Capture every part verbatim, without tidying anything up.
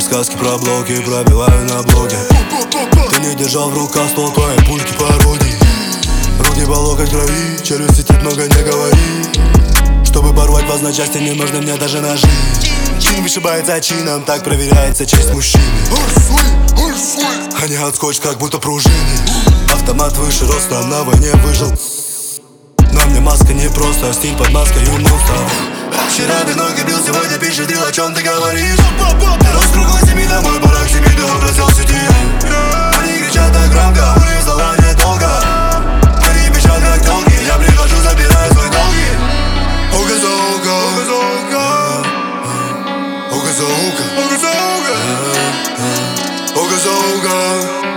сказки про блоки, пробиваю на блоге. Ты не держал в руках ствол твоей пульки пародии. Руки по локоть крови, челюсти тип, много не говори. Чтобы порвать вас на части, не нужны мне даже ножи. Чин вышибается чином, так проверяется честь мужчины. А не отскочь, как будто пружины. Автомат выше роста, на войне выжил. На мне маска не просто, стиль под маской монстр. Вчера ты ноги бил, сегодня пишет, о чем ты говоришь. Ты рос круглой семьи, домой пора к себе, ты украсил сети. Они кричат так громко, у них слова нет долго. Они пищат как долги, я прихожу, забираю свой долги. Око за око, око за око, око за око, око за око, око за око.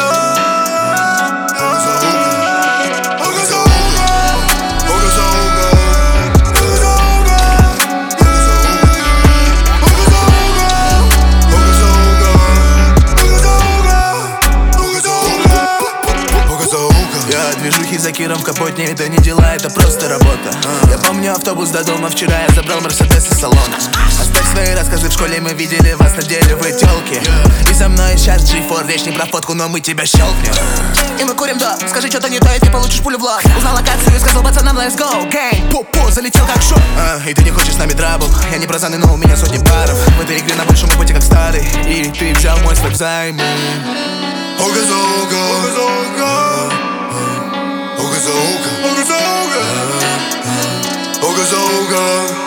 Движухи за Киром в капотне, это не дела, это просто работа. Я помню автобус до дома, вчера я забрал Мерседес из салона. Оставь свои рассказы, в школе мы видели вас на деле, вы тёлки. И за мной сейчас джи фор, речь не про фотку, но мы тебя щелкнем. И мы курим, да, скажи что-то не то, и ты получишь пулю в лоб. Узнал локацию и сказал пацанам let's go, gang. Пу-пу, залетел как шоу. а, И ты не хочешь с нами трабл, я не бразаны, но у меня сотни паров. В этой игре на большом пути как старый, и ты взял мой свой взаймы. Око за око, око за око, око за око, око за око, око за око.